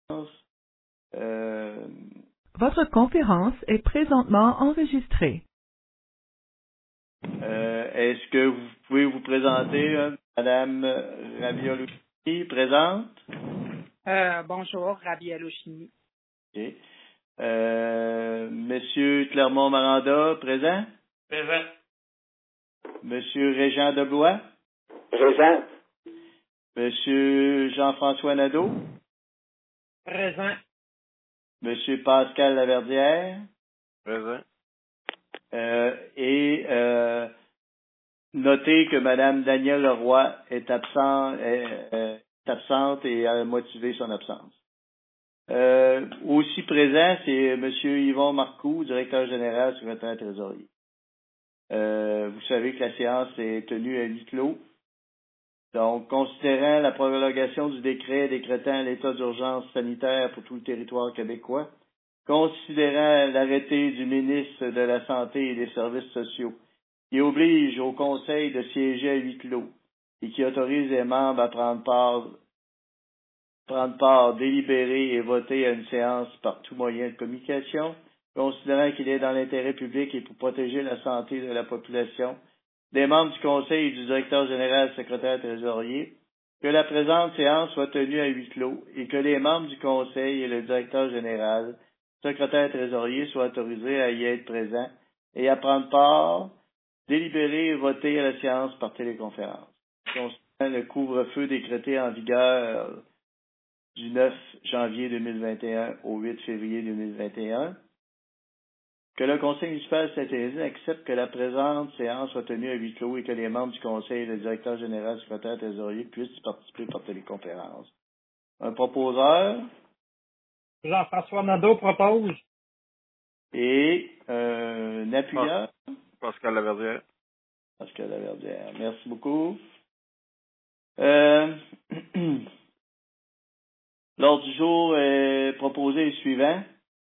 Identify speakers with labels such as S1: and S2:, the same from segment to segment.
S1: Votre conférence est présentement enregistrée.
S2: Est-ce que vous pouvez vous présenter, Madame Rabialouchini, présente?
S3: Bonjour, Rabialouchini.
S2: OK. Monsieur Clermont-Maranda, présent?
S4: Présent.
S2: Monsieur Régent Deblois?
S5: Présent.
S2: Monsieur Jean-François Nadeau?
S3: Présent.
S2: Monsieur Pascal Laverdière?
S4: Présent.
S2: Notez que Madame Danielle Leroy est absente et a motivé son absence. Aussi présent, c'est Monsieur Yvon Marcoux, directeur général, secrétaire trésorier. Vous savez que la séance est tenue à huis clos. Donc, considérant la prolongation du décret décrétant l'état d'urgence sanitaire pour tout le territoire québécois, considérant l'arrêté du ministre de la Santé et des Services sociaux, qui oblige au Conseil de siéger à huis clos et qui autorise les membres à prendre part, délibérer et voter à une séance par tout moyen de communication, considérant qu'il est dans l'intérêt public et pour protéger la santé de la population, des membres du Conseil et du directeur général secrétaire trésorier, que la présente séance soit tenue à huis clos et que les membres du Conseil et le directeur général, secrétaire trésorier, soient autorisés à y être présents et à prendre part, délibérer et voter à la séance par téléconférence. Considérant le couvre-feu décrété en vigueur du 9 janvier 2021 au 8 février 2021, que le Conseil municipal Saint-Thérèse accepte que la présente séance soit tenue à huis clos et que les membres du Conseil et le directeur général, secrétaire trésorier puissent y participer par téléconférence. Un proposeur.
S3: Jean-François Nadeau propose.
S2: Et un appuyeur.
S4: Pascal Laverdière.
S2: Pascal Laverdière. Merci beaucoup. L'ordre du jour est proposé est suivant.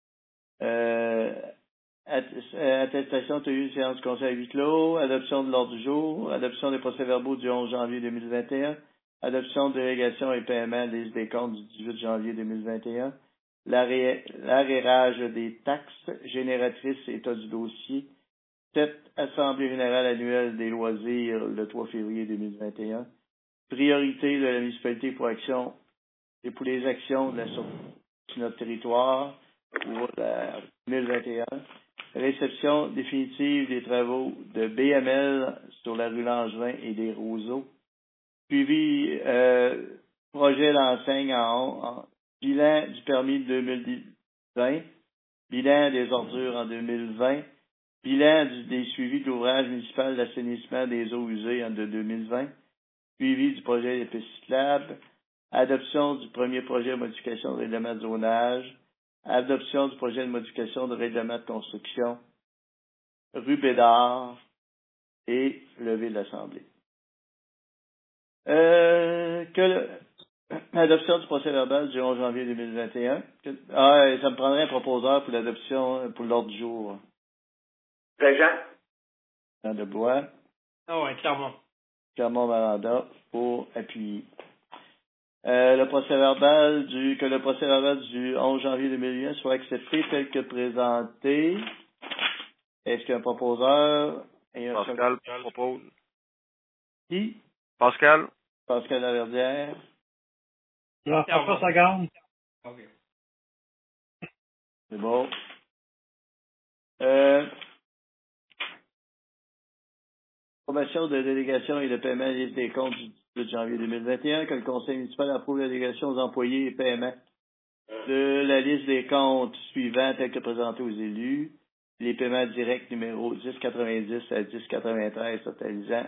S2: Attestation tenue de séance du Conseil à huis clos, adoption de l'ordre du jour, adoption des procès-verbaux du 11 janvier 2021, adoption de délégation et paiement des listes des comptes du 18 janvier 2021, l'arrérage des taxes génératrices état du dossier, 7 Assemblée générale annuelle des loisirs le 3 février 2021, priorité de la municipalité pour action et pour les actions de la sortie sur notre territoire pour la 2021, réception définitive des travaux de BML sur la rue Langevin et des Roseaux, suivi projet d'enseigne en bilan du permis de 2020, bilan des ordures en 2020, bilan des suivis de l'ouvrage municipal d'assainissement des eaux usées en 2020, suivi du projet des pistes cyclables, adoption du premier projet de modification de règlement de zonage, adoption du projet de modification de règlement de construction, rue Bédard et levée de l'Assemblée. Adoption du procès-verbal du 11 janvier 2021. Ça me prendrait un proposeur pour l'adoption, pour l'ordre du jour.
S5: Présent.
S2: Jean Debois.
S3: Ah oui, clairement.
S2: Clermont-Maranda pour appuyer. Que le procès-verbal du 11 janvier 2021 soit accepté tel que présenté. Est-ce qu'un proposeur et un
S4: Pascal propose.
S2: Qui?
S4: Pascal.
S2: Pascal Laverdière.
S3: Jean-François Sagan.
S4: OK.
S2: C'est bon. Approbation de délégation et de paiement des listes des comptes du 18 janvier 2021, que le Conseil municipal approuve la délégation aux employés et paiement de la liste des comptes suivants tels que présentés aux élus, les paiements directs numéro 1090 à 1093 totalisant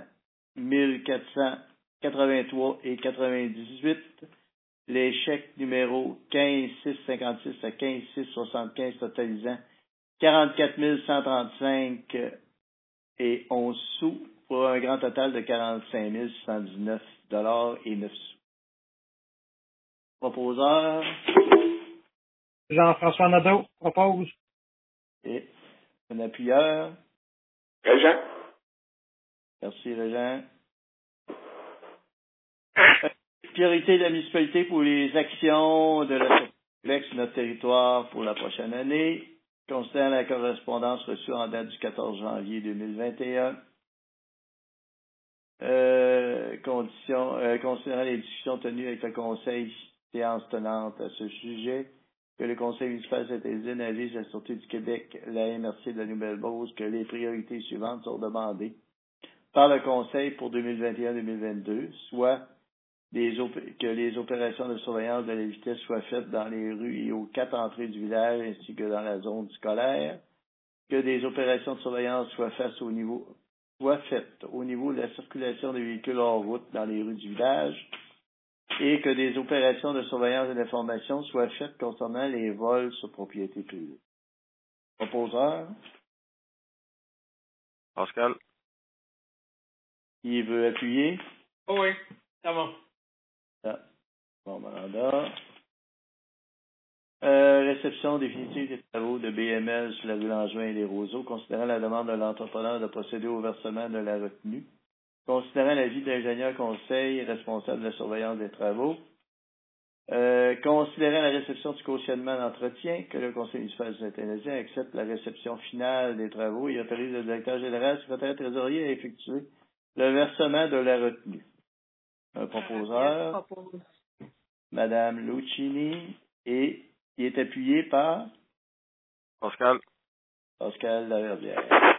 S2: 1483 et 98, les chèques numéro 15656 à 15675 totalisant 44 135 et 11 sous pour un grand total de 45 619 et 9 sous. Proposeur.
S3: Jean-François Nadeau propose.
S2: Et un appuyeur.
S5: Régent.
S2: Merci, Régent. Priorité de la municipalité pour les actions de la flex notre territoire pour la prochaine année. Considérant la correspondance reçue en date du 14 janvier 2021, considérant les discussions tenues avec le Conseil, séance tenante à ce sujet, que le Conseil municipal de Saint-Élisine avise la Sûreté du Québec, la MRC de la Nouvelle-Beauce, que les priorités suivantes sont demandées par le Conseil pour 2021-2022, soit que les opérations de surveillance de la vitesse soient faites dans les rues et aux 4 entrées du village ainsi que dans la zone scolaire, que des opérations de surveillance soient faites au niveau de la circulation des véhicules hors route dans les rues du village et que des opérations de surveillance et d'information soient faites concernant les vols sur propriété privée. Proposeur?
S4: Pascal.
S2: Qui veut appuyer?
S3: Oh oui, c'est bon.
S2: Ah. Bon, mandat. Réception définitive des travaux de BML sur la rue Langevin et les Roseaux, considérant la demande de l'entrepreneur de procéder au versement de la retenue, considérant l'avis de l'ingénieur conseil responsable de la surveillance des travaux, considérant la réception du cautionnement d'entretien, que le conseil municipal de Saint-Élisine accepte la réception finale des travaux et autorise le directeur général, secrétaire trésorier à effectuer le versement de la retenue. Un proposeur, Madame Lucchini, et qui est appuyé par
S4: Pascal.
S2: Pascal Laverdière.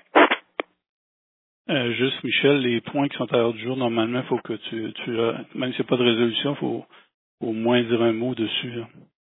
S6: Juste, Michel, les points qui sont à l'ordre du jour, normalement, il faut que même s'il n'y a pas de résolution, il faut au moins dire un mot dessus.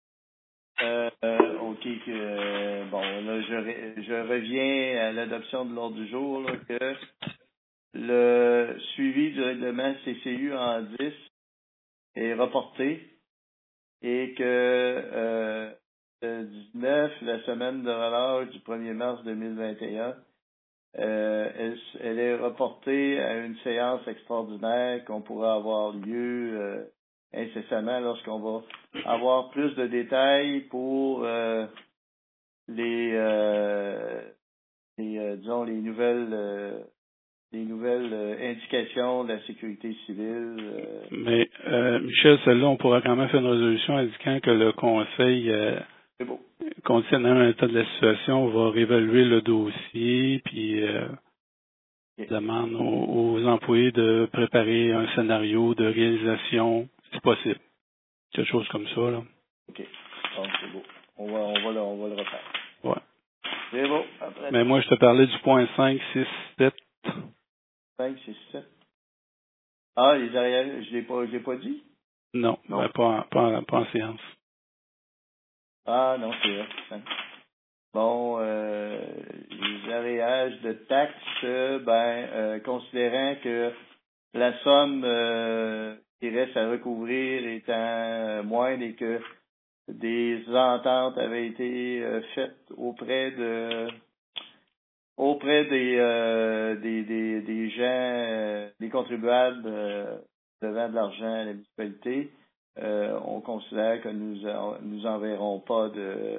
S2: OK. Bon, là, je reviens à l'adoption de l'ordre du jour, là, que le suivi du règlement CCU en 10 est reporté et que le 19, la semaine de relâche du 1er mars 2021, elle est reportée à une séance extraordinaire qu'on pourra avoir lieu incessamment lorsqu'on va avoir plus de détails pour disons les nouvelles indications de la sécurité civile.
S6: Mais Michel, celle-là, on pourra quand même faire une résolution indiquant que le conseil,
S2: c'est beau.
S6: concernant l'état de la situation, va réévaluer le dossier, puis demande aux employés de préparer un scénario de réalisation, si possible. Quelque chose comme ça, là.
S2: OK. Bon, c'est beau. On va le refaire.
S6: Ouais.
S2: C'est beau. Après,
S6: mais moi, je te parlais du point 5, 6, 7.
S2: 5, 6, 7. Ah, les arrières, je l'ai pas dit?
S6: Non. Ben, pas en séance.
S2: Ah, non, c'est vrai. Hein. Bon, les arréages de taxes, considérant que la somme qui reste à recouvrir étant moindre et que des ententes avaient été faites auprès des gens, des contribuables devant de l'argent à la municipalité, on considère que nous enverrons pas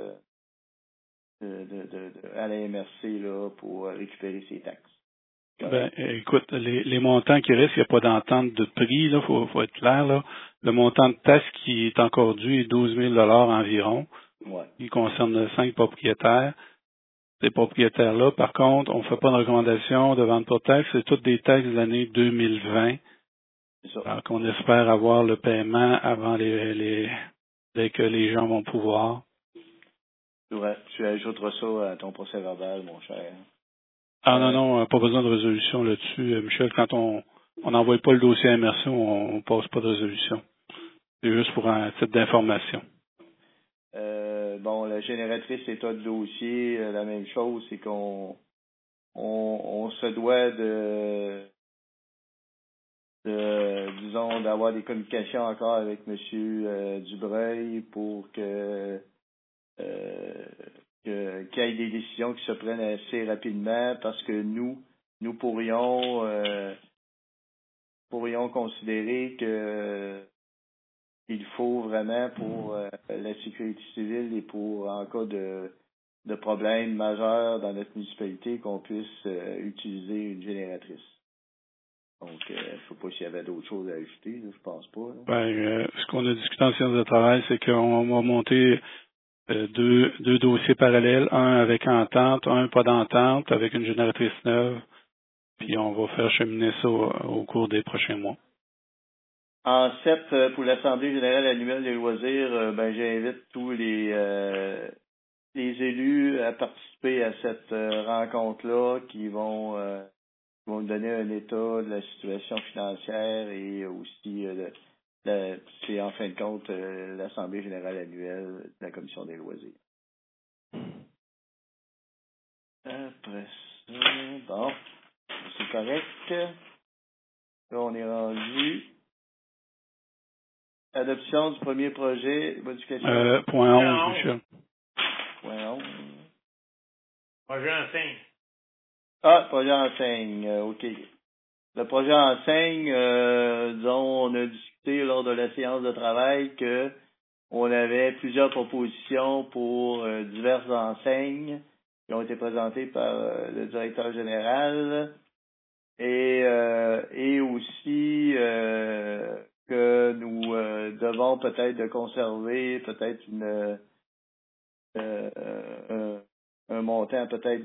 S2: à la MRC là, pour récupérer ces taxes.
S6: Ben, écoute, les montants qui restent, il n'y a pas d'entente de prix, là, faut être clair, là. Le montant de taxe qui est encore dû est 12 000 $ environ.
S2: Ouais.
S6: Il concerne 5 propriétaires. Ces propriétaires-là, par contre, on ne fait pas de recommandation de vente pour taxe, c'est toutes des taxes de l'année 2020.
S2: C'est ça.
S6: Alors qu'on espère avoir le paiement avant dès que les gens vont pouvoir.
S2: Ouais, tu ajouteras ça à ton procès verbal, mon cher.
S6: Ah non, pas besoin de résolution là-dessus. Michel, quand on n'envoie pas le dossier à MRC, on passe pas de résolution. C'est juste pour un titre d'information.
S2: Bon, la génératrice état de dossier, la même chose, c'est qu'on se doit disons, d'avoir des communications encore avec M. Dubreuil pour qu'il y ait des décisions qui se prennent assez rapidement parce que nous pourrions considérer que il faut vraiment pour la sécurité civile et pour en cas de problèmes majeurs dans notre municipalité qu'on puisse utiliser une génératrice. Donc, je ne sais pas s'il y avait d'autres choses à ajouter, là, je pense pas.
S6: Ce qu'on a discuté en séance de travail, c'est qu'on va monter deux dossiers parallèles, un avec entente, un pas d'entente, avec une génératrice neuve, puis on va faire cheminer ça au cours des prochains mois.
S2: En sept, pour l'Assemblée générale annuelle des loisirs, j'invite tous les élus à participer à cette rencontre-là qui vont nous donner un état de la situation financière et aussi c'est en fin de compte l'Assemblée générale annuelle de la Commission des loisirs. Après ça, bon, c'est correct. Là, on est rendu. Adoption du premier projet modification.
S6: Point 11, Michel.
S2: Point 11.
S3: Projet enseigne.
S2: Projet enseigne, OK. Le projet enseigne, dont on a discuté lors de la séance de travail que on avait plusieurs propositions pour diverses enseignes qui ont été présentées par le directeur général et aussi que nous devons peut-être de conserver peut-être un montant peut-être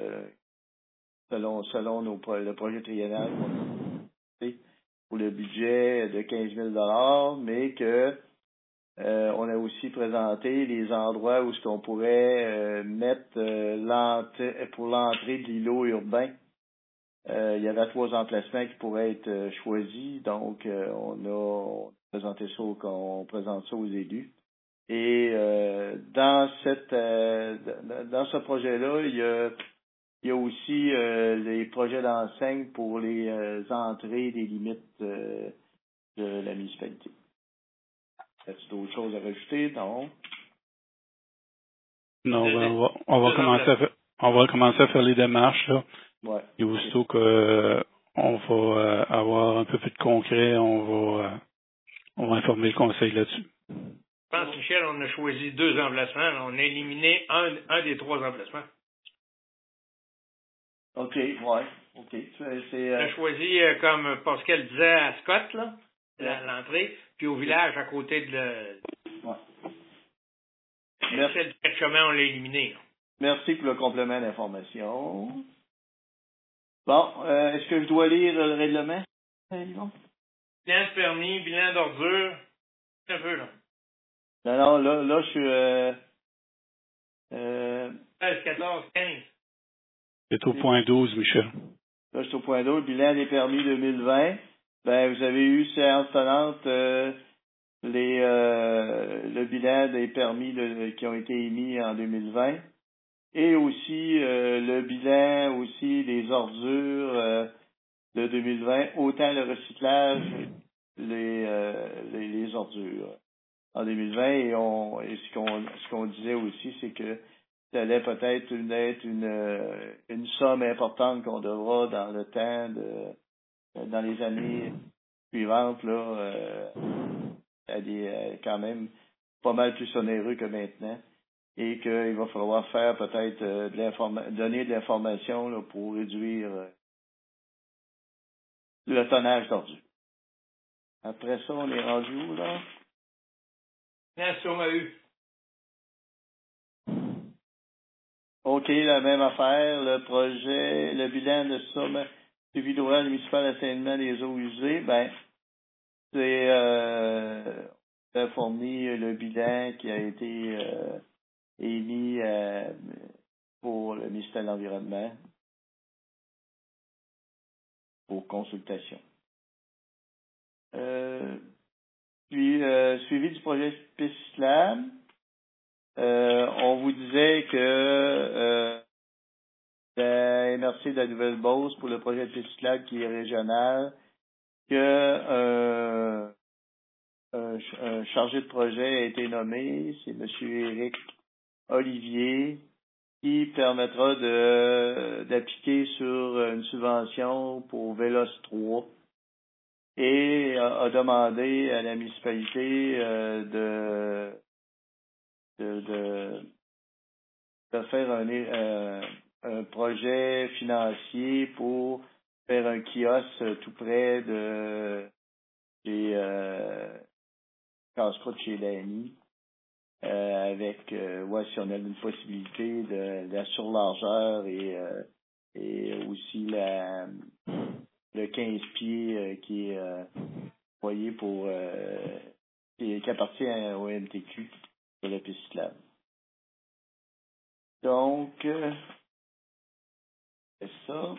S2: selon le projet triennal pour le budget de 15 000 mais que on a aussi présenté les endroits où ce qu'on pourrait mettre pour l'entrée de l'îlot urbain. Il y avait 3 emplacements qui pourraient être choisis, donc on a présenté ça, on présente ça aux élus. Et dans ce projet-là, il y a aussi les projets d'enseigne pour les entrées des limites de la municipalité. As-tu d'autres choses à rajouter? Non.
S6: Non, on va commencer à faire les démarches, là.
S2: Ouais.
S6: Et aussitôt qu'on va avoir un peu plus de concret, on va informer le conseil là-dessus.
S3: Je pense, Michel, on a choisi 2 emplacements. On a éliminé un des 3 emplacements.
S2: OK, ouais. OK.
S3: On a choisi, comme Pascal disait, à Scott, là, l'entrée, puis au village à côté de
S2: Ouais.
S3: Celle du chemin, on l'a éliminé.
S2: Merci pour le complément d'information. Bon, est-ce que je dois lire le règlement, Yvon?
S3: Bilan de permis, bilan d'ordure. Un peu, là.
S2: Non, là, je suis
S3: 13, 14, 15.
S6: C'est au point 12, Michel.
S2: Là, je suis au point 12, bilan des permis 2020. Vous avez eu séance tenante le bilan des permis qui ont été émis en 2020 et aussi le bilan aussi des ordures de 2020, autant le recyclage, les ordures en 2020 et ce qu'on disait aussi, c'est que ça allait peut-être être une somme importante qu'on devra dans le temps dans les années suivantes là quand même pas mal plus onéreux que maintenant et qu'il va falloir faire peut-être donner de l'information là, pour réduire le tonnage d'ordures. Après ça, on est rendu où, là?
S3: Nation AU.
S2: OK, la même affaire. Le bilan de somme suivi d'ouvrage municipal d'assainissement des eaux usées, c'est fourni le bilan qui a été émis pour le ministère de l'Environnement pour consultation. Puis, suivi du projet piste cyclable, on vous disait que la MRC de la Nouvelle-Beauce pour le projet de piste cyclable qui est régional, que un chargé de projet a été nommé, c'est M. Éric Olivier, qui permettra d'appliquer sur une subvention pour Vélos 3 et a demandé à la municipalité de faire un projet financier pour faire un kiosque tout près des casse-croûte chez l'AMI avec si on a une possibilité de la surlargeur et aussi le 15 pieds qui est envoyé pour qui appartient au MTQ de la piste cyclable. Donc, c'est ça.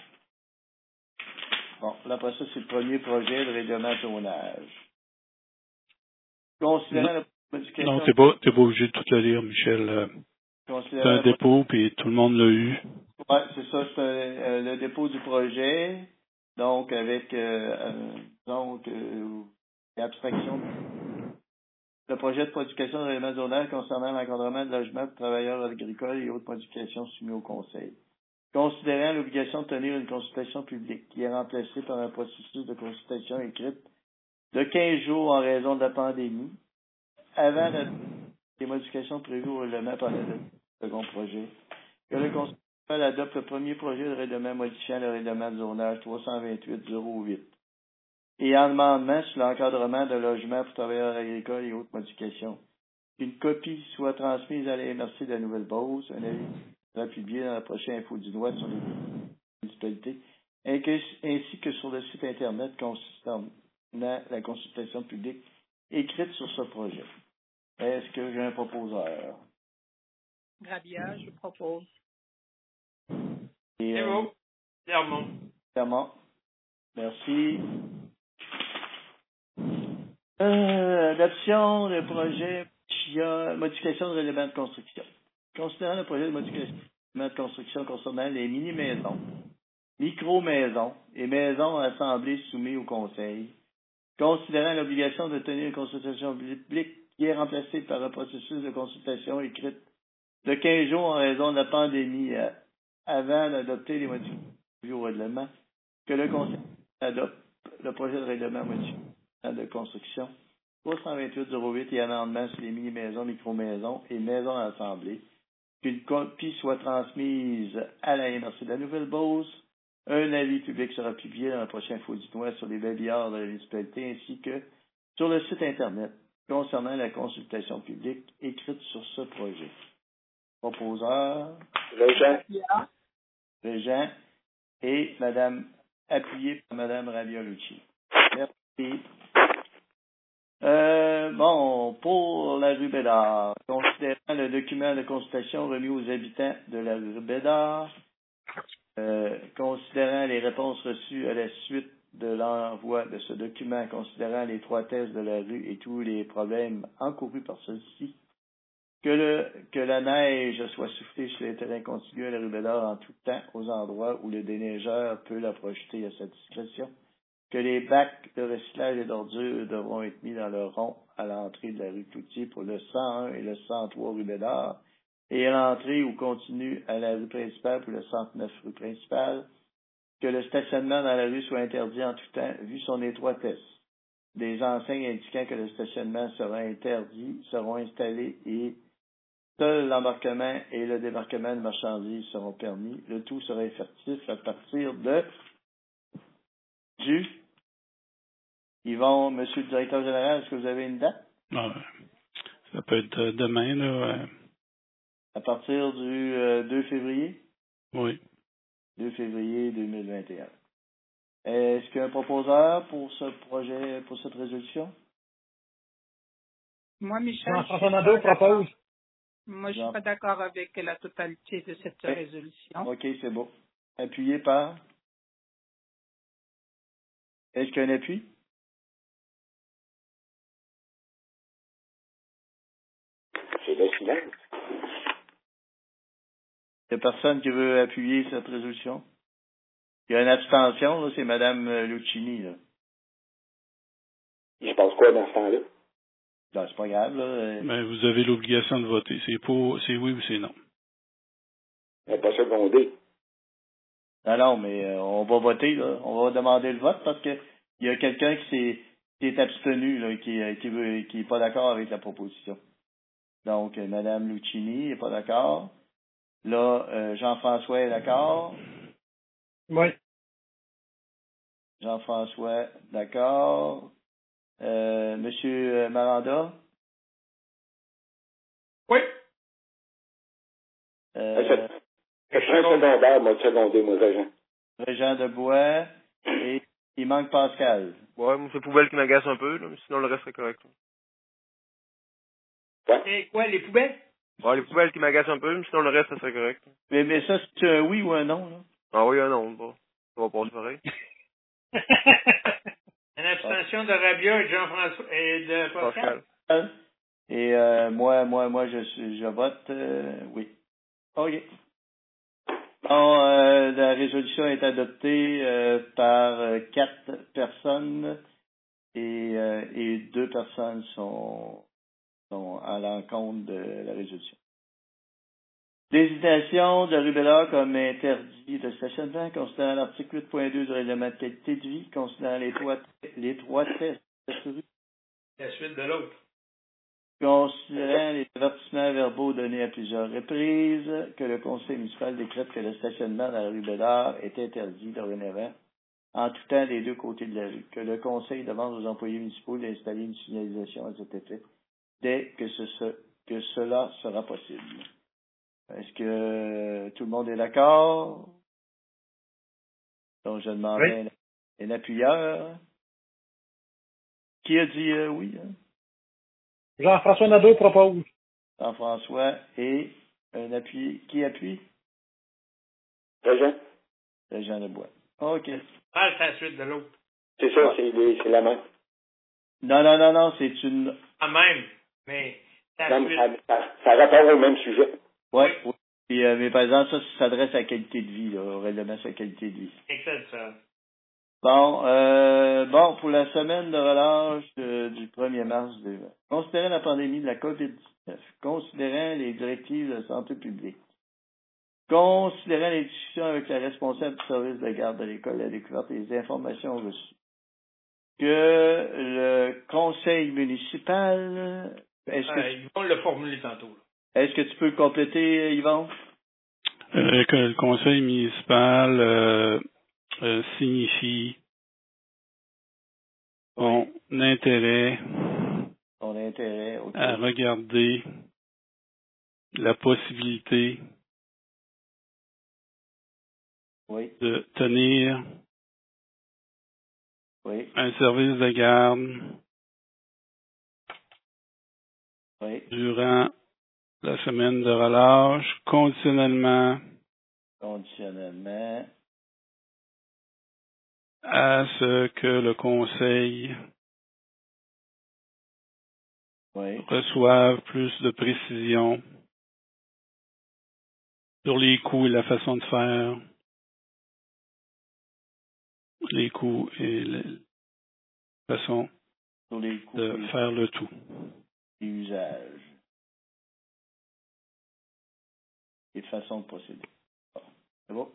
S2: Bon, là, après ça, c'est le premier projet de règlement de zonage. Considérant la modification...
S6: Non, t'es pas obligé de tout le lire, Michel. C'est un dépôt, puis tout le monde l'a eu.
S2: Oui, c'est ça, c'est le dépôt du projet. Donc, avec l'abstraction. Le projet de modification de règlement de zonage concernant l'encadrement de logements pour travailleurs agricoles et autres modifications soumises au Conseil. Considérant l'obligation de tenir une consultation publique qui est remplacée par un processus de consultation écrite de 15 jours en raison de la pandémie, avant les modifications prévues au règlement par le second projet, que le Conseil adopte le premier projet de règlement modifiant le règlement de zonage 328-08 et en amendement sur l'encadrement de logements pour travailleurs agricoles et autres modifications. Qu'une copie soit transmise à la MRC de la Nouvelle-Beauce, un avis sera publié dans la prochaine info du Nord sur les municipalités, ainsi que sur le site Internet concernant la consultation publique écrite sur ce projet. Est-ce que j'ai un proposeur?
S7: Grabia, je propose.
S2: Et,
S3: c'est bon. Clairement.
S2: Clairement. Merci. Adoption de projet modification de règlement de construction. Considérant le projet de modification de construction concernant les mini-maisons, micro-maisons et maisons assemblées soumises au Conseil, considérant l'obligation de tenir une consultation publique qui est remplacée par un processus de consultation écrite de 15 jours en raison de la pandémie avant d'adopter les modifications au règlement, que le Conseil adopte le projet de règlement modifié de construction 328-08 et amendement sur les mini-maisons, micro-maisons et maisons assemblées, qu'une copie soit transmise à la MRC de la Nouvelle-Beauce. Un avis public sera publié dans le prochain Info du Nord sur les babillards de la municipalité ainsi que sur le site Internet concernant la consultation publique écrite sur ce projet. Proposeur. Régent. Et Madame, appuyée par Madame Raviolucci. Merci. Pour la rue Bédard, considérant le document de consultation remis aux habitants de la rue Bédard, considérant les réponses reçues à la suite de l'envoi de ce document, considérant les 3 tests de la rue et tous les problèmes encourus par ceux-ci, que la neige soit soufflée sur les terrains contigus à la rue Bédard en tout temps aux endroits où le déneigeur peut la projeter à sa discrétion, que les bacs de recyclage et d'ordures devront être mis dans le rond à l'entrée de la rue Cloutier pour le 101 et le 103 rue Bédard, et à l'entrée ou continue à la rue principale pour le 109 rue principale, que le stationnement dans la rue soit interdit en tout temps, vu son étroitesse. Des enseignes indiquant que le stationnement sera interdit seront installées et seul l'embarquement et le débarquement de marchandises seront permis. Le tout sera effectif à partir de Yvon, Monsieur le Directeur Général, est-ce que vous avez une date?
S6: Non, ça peut être demain, là.
S2: À partir du 2 février?
S6: Oui.
S2: 2 février 2021. Est-ce qu'il y a un proposeur pour ce projet, pour cette résolution?
S7: Moi, Michel.
S8: Jean-François Nadeau propose.
S7: Moi, je ne suis pas d'accord avec la totalité de cette résolution.
S2: OK, c'est bon. Appuyé par? Est-ce qu'il y a un appui?
S5: C'est le silence.
S2: Il n'y a personne qui veut appuyer cette résolution? Il y a une abstention, là, c'est Mme Lucchini, là.
S5: Il se passe quoi dans ce temps-là?
S2: Non, c'est pas grave, là.
S6: Ben, vous avez l'obligation de voter. C'est oui ou c'est non.
S5: Mais pas secondé.
S2: Non, mais on va voter, là. On va demander le vote parce que il y a quelqu'un qui est abstenu, là, qui est pas d'accord avec la proposition. Donc, Mme Lucchini n'est pas d'accord. Là, Jean-François est d'accord.
S8: Oui.
S2: Jean-François, d'accord. Monsieur Maranda?
S3: Oui.
S5: Je serais un secondaire, moi, secondé, moi, Régent.
S2: Régent Debois. Et il manque Pascal.
S4: Ouais, moi, c'est Poubelle qui m'agace un peu, là, mais sinon, le reste est correct.
S5: Ouais.
S3: Et quoi, les poubelles?
S4: Ouais, les Poubelles qui m'agacent un peu, mais sinon, le reste, ça serait correct.
S2: Mais ça, c'est un oui ou un non, là?
S4: Ah oui, non, bon. Ça va passer pareil.
S3: Une abstention de Rabia et de Jean-François et de Pascal.
S2: Et moi, je vote oui. OK. Bon, la résolution est adoptée par 4 personnes et 2 personnes sont à l'encontre de la résolution. Désignation de Rubella comme interdit de stationnement, considérant l'article 8.2 du règlement de qualité de vie, considérant les trois tests de rue.
S3: La suite de l'autre.
S2: Considérant les avertissements verbaux donnés à plusieurs reprises, que le conseil municipal décrète que le stationnement dans la rue Bédard est interdit dorénavant en tout temps des deux côtés de la rue, que le conseil demande aux employés municipaux d'installer une signalisation à cet effet dès que cela sera possible. Est-ce que tout le monde est d'accord? Donc, je demanderai un appuyeur. Qui a dit oui? Hein?
S8: Jean-François Nadeau propose.
S2: Jean-François et un appui. Qui appuie?
S5: Régent?
S2: Régent Lebois. OK.
S3: Ah, c'est la suite de l'autre.
S5: C'est ça, c'est la même.
S2: Non, c'est une...
S3: Ah, même, mais la
S5: Non,
S3: suite.
S5: ça rapport au même sujet.
S2: Oui. Puis, mais par exemple, ça s'adresse à la qualité de vie, là, au règlement sur la qualité de vie.
S3: Excellent, ça.
S2: Bon, pour la semaine de relâche du 1er mars 2020. Considérant la pandémie de la COVID-19, considérant les directives de santé publique, considérant les discussions avec la responsable du service de garde de l'école, la découverte des informations reçues, que le conseil municipal...
S3: Ils vont le formuler tantôt. Là.
S2: Est-ce que tu peux compléter, Yvon?
S6: Que le conseil municipal signifie son intérêt à regarder la possibilité de tenir un service de garde durant la semaine de relâche, conditionnellement à ce que le conseil reçoive plus de précision sur les coûts et la façon de faire, les coûts et la façon de faire le tout.
S2: Usage et façon de procéder. C'est bon?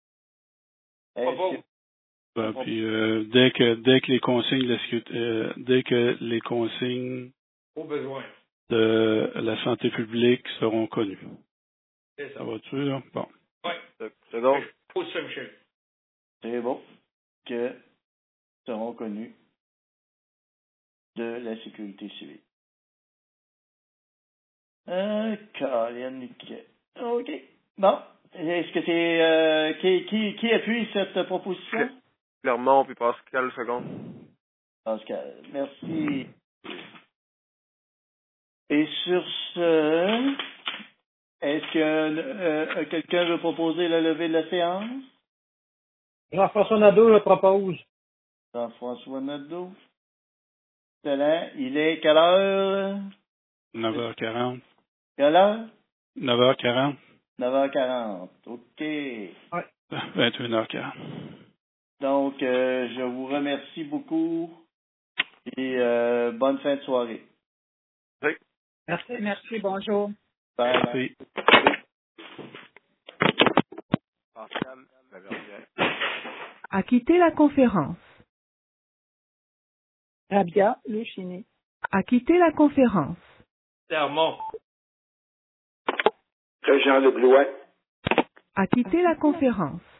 S6: Puis dès que les consignes les consignes
S3: au besoin
S6: de la santé publique seront connues.
S3: C'est ça.
S6: Ça va-tu, là? Bon.
S3: Oui.
S4: C'est bon.
S2: C'est bon. Que seront connus de la sécurité civile. Colin. OK. Bon. Est-ce que c'est... qui appuie cette proposition?
S4: Clermont puis Pascal seconde.
S2: Pascal. Merci. Et sur ce, est-ce que quelqu'un veut proposer la levée de la séance?
S8: Jean-François Nadeau le propose.
S2: Jean-François Nadeau. Excellent. Il est quelle heure?
S6: 9h40.
S2: Quelle heure?
S6: 9h40.
S2: 9h40. OK.
S8: Ouais.
S6: 21h40.
S2: Donc, je vous remercie beaucoup et bonne fin de soirée.
S4: Oui.
S7: Merci, bonjour.
S2: Bye.
S6: Merci.
S4: Pascal, la Verrière.
S1: À quitter la conférence.
S7: Rabia Louchini.
S1: À quitter la conférence.
S3: Clermont.
S5: Régent Leblois.
S1: À quitter la conférence.